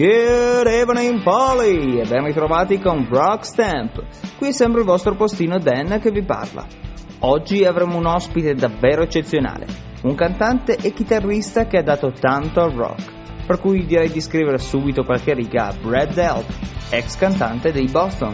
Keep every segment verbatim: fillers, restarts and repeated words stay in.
Good evening Polly e ben ritrovati con Rock Stamp. Qui è sempre il vostro postino Dan che vi parla. Oggi avremo un ospite davvero eccezionale, un cantante e chitarrista che ha dato tanto al rock, per cui direi di scrivere subito qualche riga a Brad Delp, ex cantante dei Boston.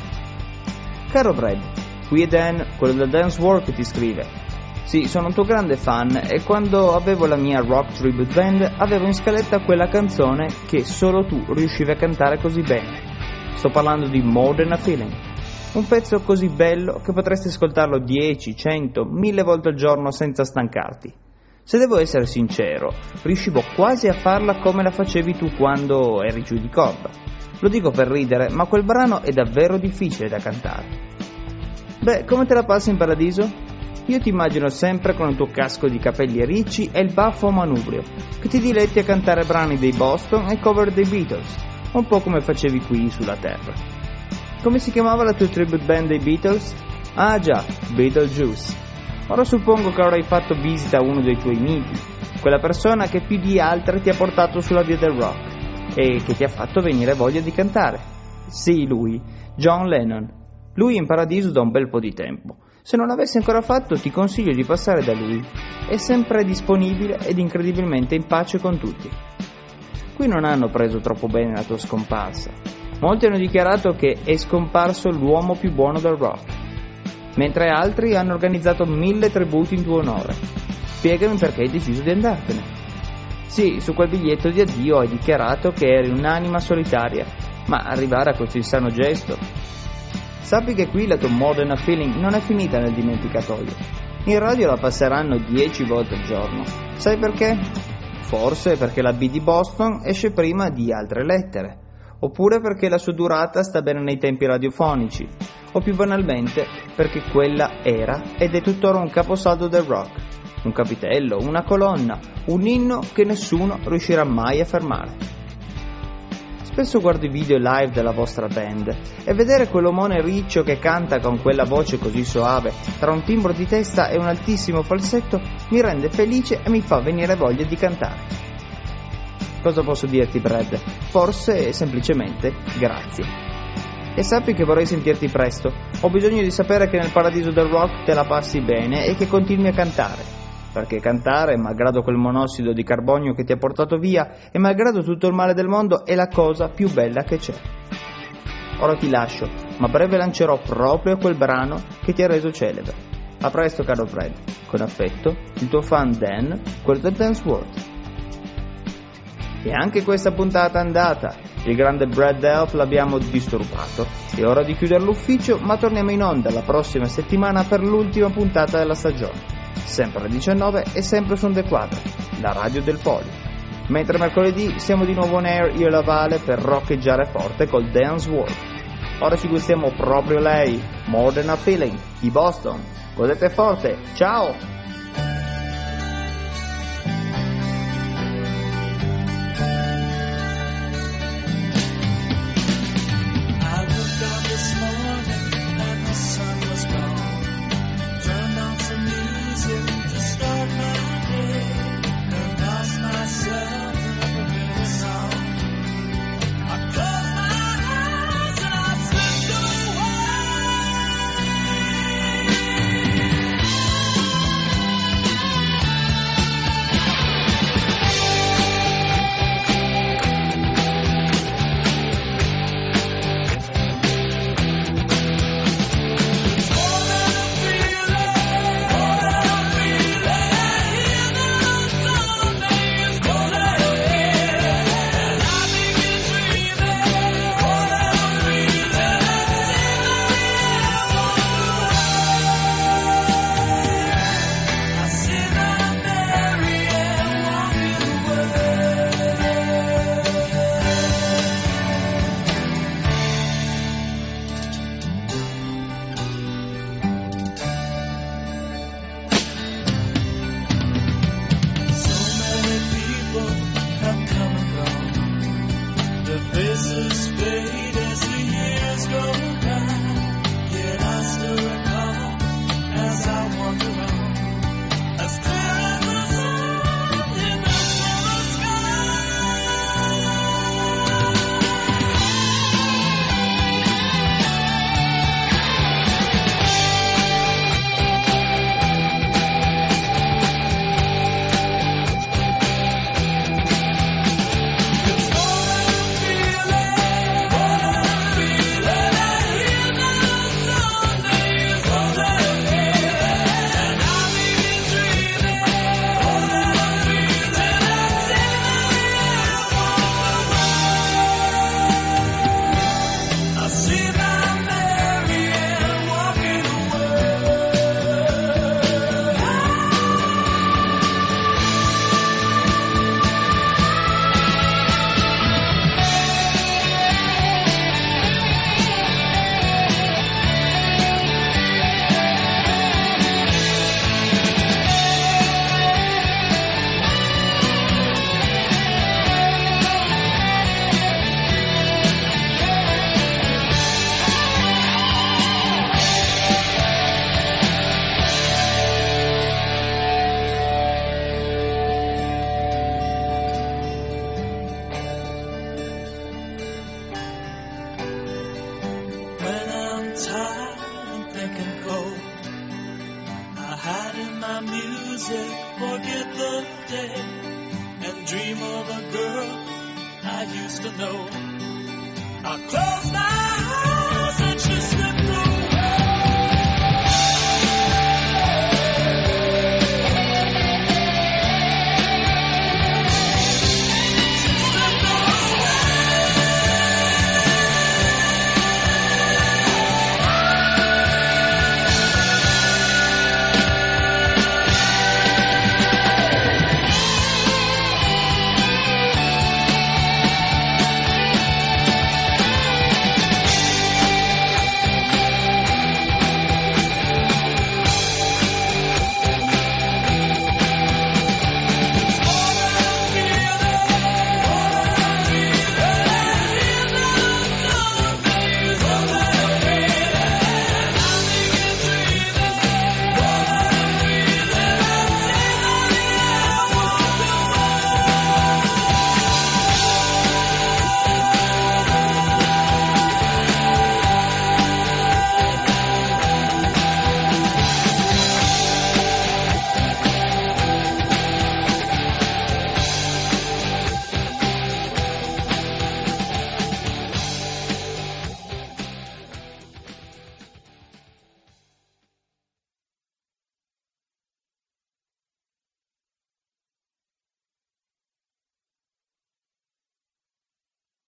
Caro Brad, qui è Dan, quello del Dance World che ti scrive. Sì, sono un tuo grande fan e quando avevo la mia rock tribute band avevo in scaletta quella canzone che solo tu riuscivi a cantare così bene. Sto parlando di More Than a Feeling, un pezzo così bello che potresti ascoltarlo dieci, cento, mille volte al giorno senza stancarti. Se devo essere sincero, riuscivo quasi a farla come la facevi tu quando eri giù di corda. Lo dico per ridere, ma quel brano è davvero difficile da cantare. Beh, come te la passi in paradiso? Io ti immagino sempre con il tuo casco di capelli ricci e il baffo manubrio, che ti diletti a cantare brani dei Boston e cover dei Beatles, un po' come facevi qui sulla Terra. Come si chiamava la tua tribute band dei Beatles? Ah già, Beetlejuice. Ora suppongo che avrai fatto visita a uno dei tuoi miti, quella persona che più di altre ti ha portato sulla via del rock e che ti ha fatto venire voglia di cantare. Sì, lui, John Lennon. Lui è in paradiso da un bel po' di tempo. Se non l'avessi ancora fatto ti consiglio di passare da lui, è sempre disponibile ed incredibilmente in pace con tutti. Qui non hanno preso troppo bene la tua scomparsa, molti hanno dichiarato che è scomparso l'uomo più buono del rock, mentre altri hanno organizzato mille tributi in tuo onore. Spiegami perché hai deciso di andartene. Sì, su quel biglietto di addio hai dichiarato che eri un'anima solitaria, ma arrivare a questo insano gesto... Sappi che qui la tua More Than a Feeling non è finita nel dimenticatoio. In radio la passeranno dieci volte al giorno. Sai perché? Forse perché la B di Boston esce prima di altre lettere, oppure perché la sua durata sta bene nei tempi radiofonici, o più banalmente perché quella era ed è tuttora un caposaldo del rock, un capitello, una colonna, un inno che nessuno riuscirà mai a fermare. Spesso guardo i video live della vostra band e vedere quell'omone riccio che canta con quella voce così soave tra un timbro di testa e un altissimo falsetto mi rende felice e mi fa venire voglia di cantare. Cosa posso dirti, Brad? Forse semplicemente grazie. E sappi che vorrei sentirti presto. Ho bisogno di sapere che nel paradiso del rock te la passi bene e che continui a cantare. Perché cantare, malgrado quel monossido di carbonio che ti ha portato via e malgrado tutto il male del mondo, è la cosa più bella che c'è. Ora ti lascio, ma a breve lancerò proprio quel brano che ti ha reso celebre. A presto, caro Brad. Con affetto, il tuo fan Dan, quello del Dance World. E anche questa puntata è andata. Il grande Brad Delp l'abbiamo disturbato. È ora di chiudere l'ufficio, ma torniamo in onda la prossima settimana per l'ultima puntata della stagione. Sempre alle diciannove e sempre su Onde Quadre, la radio del Poli. Mentre mercoledì siamo di nuovo on air io e la Vale per roccheggiare forte col Dance World. Ora ci gustiamo proprio lei, More Than a Feeling, di Boston. Godete forte, ciao! my music, forget the day, and dream of a girl I used to know. I close my eyes.